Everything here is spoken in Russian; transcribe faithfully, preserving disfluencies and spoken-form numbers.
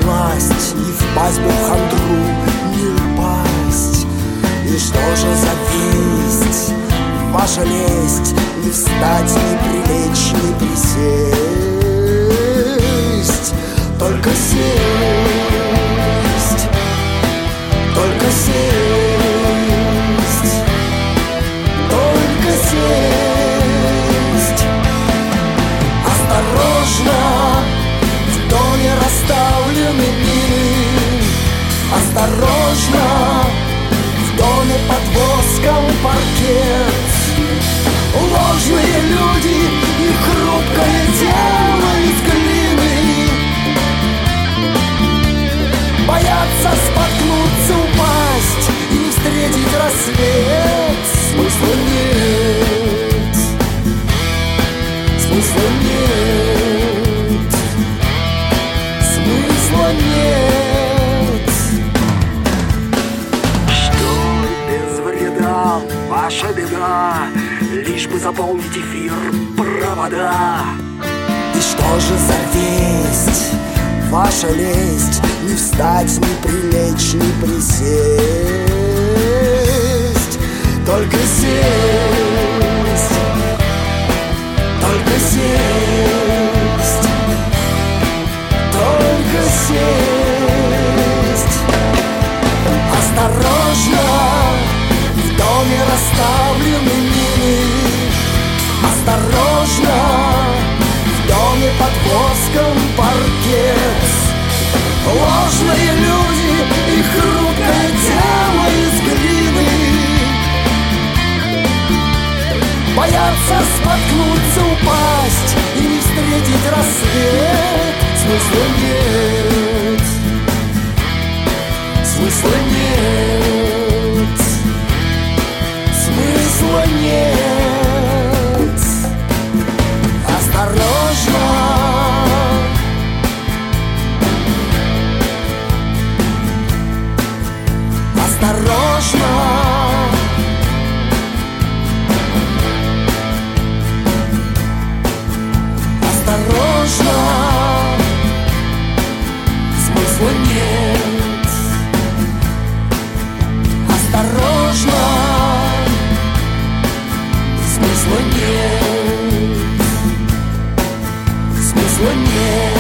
власть, не впасть бы в хандру, не упасть. И что же за весть, ваша лесть, не встать, не прилечь, не присесть, только сесть, только сесть, только сесть. Осторожно, в доме расставлены мины, осторожно, в доме под воском паркет. Ложные люди и хрупкое тело из глины боятся споткнуться, упасть и не встретить рассвет. Смысла нет, смысла нет, смысла нет. Что без вреда, ваша беда, лишь бы заполнить эфир провода. И что же за весть, ваша лесть, не встать, не прилечь, не присесть, только сесть, только сесть, только сесть. Осторожно, в доме расставлены мины, осторожно, в доме под воском паркет. Ложные люди и хрупкое тело из глины боятся споткнуться, упасть и не встретить рассвет. Смысла нет, смысла нет, смысла нет. Осторожно, осторожно, осторожно, смысла нет. Осторожно, смысла нет, смысла нет.